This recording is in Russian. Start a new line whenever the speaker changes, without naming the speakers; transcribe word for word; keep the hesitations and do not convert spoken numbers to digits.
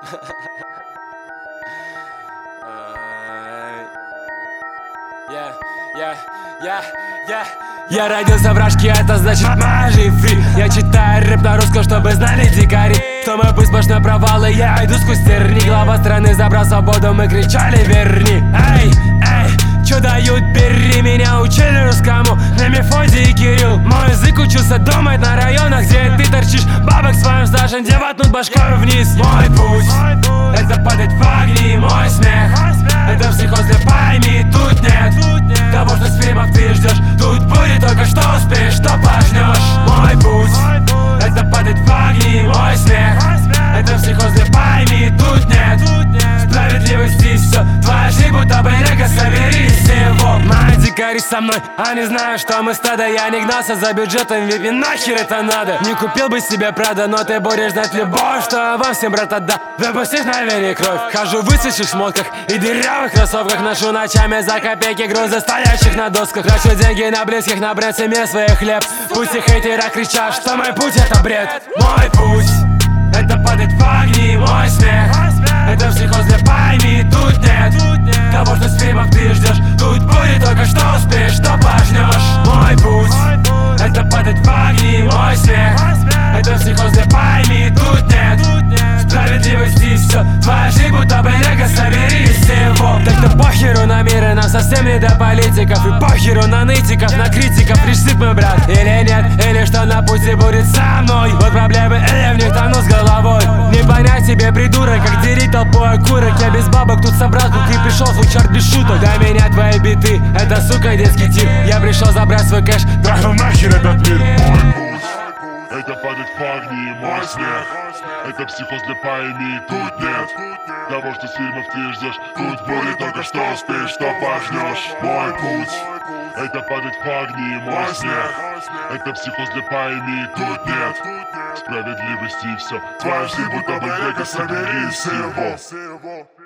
Yeah, yeah, yeah, yeah. Я родился в рожке, это значит мажи фри. Я читаю рэп на русском, чтобы знали дикари, что мой путь сплошной провал, и я иду сквозь терни. Глава страны забрал свободу, мы кричали верни. Эй, эй, чё дают, бери. Меня учили русскому на Мефодии и Кирилл. Мой язык учился думать на районах, где ты торчишь бабок своим стажем, где воткнут башкой вниз. Мой путь — это падать в огни, мой смех — это психоз, для пойми, тут нет того, что с фильмов ты ждешь. Тут будет только что успеешь, что пожнешь. Мой путь — это падать в огни, мой смех — это психоз, для пойми, тут нет справедливости, все твоя жизнь будто бы лего, собери всего. Мои дикари со мной, они знают, что мы стадо. Я не гнался за бюджетом, ведь нахер это надо. Не купил бы себе Прада, но ты будешь знать любовь, что во всем, брат, отда. Выпустишь на вене кровь. Хожу в высохших шмотках и дырявых кроссовках. Ношу ночами за копейки грузы, стоящих на досках. Трачу деньги на близких, на бренд семье своих хлеб. Пусть и хейтера кричат, что мой путь это бред. Мой путь — это падать в огни, мой смех — это психоз, для пойми, тут нет того, что с фильмов ты ждешь. Тут будет только что успеешь, что пожнешь. Мой путь — это падать в огни, мой смех — это психоз, для пойми, тут нет справедливости, все твоя жизнь будто бы лего, собери из всего. Так-то похеру на мир, и нам совсем не до политиков. И похеру на нытиков, на критиков, решит мой брат или нет, или что на пути будет со мной. Вот проблемы, или в них тону с головой. Не понять тебе, придурок, как делить толпой окурок. Я без бабок тут собрал, как ты пришел, свой чарт без шуток. До меня твои биты, это, сука, детский тип. Я пришел забрать свой кэш, трахнул нахер этот мир.
Это падать в огни, мой смех — это психоз, для пойми, тут нет того, что с фильмов ты ждешь. Тут будет только что успеешь, что пожнешь. Мой путь — это падать в огни, мой смех — это психоз, для пойми, тут нет справедливости, все твоя жизнь будто бы лего, собери всего.